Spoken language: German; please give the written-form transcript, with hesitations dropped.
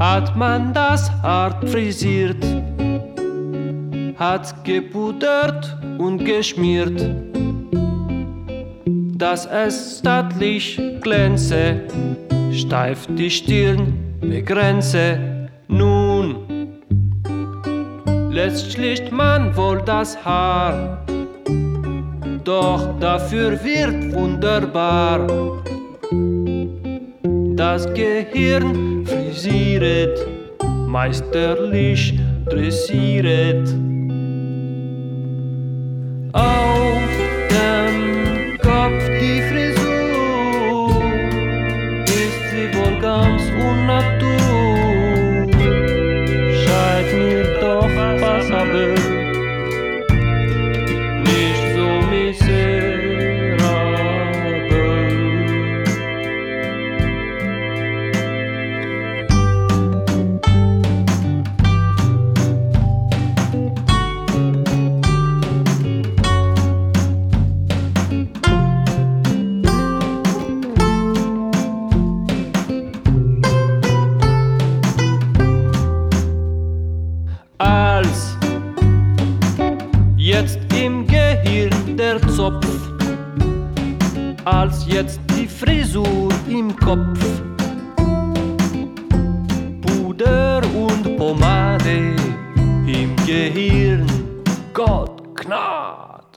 hat man das Haar frisiert, hat gepudert und geschmiert, dass es stattlich glänze, steif die Stirn begrenze. Nun lässt schlicht man wohl das Haar, doch dafür wird wunderbar das Gehirn frisieret, meisterlich dressieret. Auf dem Kopf die Frisur, ist sie wohl ganz unnatur, scheint mir doch passabel, nicht so miserabel. Als jetzt im Gehirn der Zopf, als jetzt die Frisur im Kopf, Puder und Pomade im Gehirn, Gott Gnad.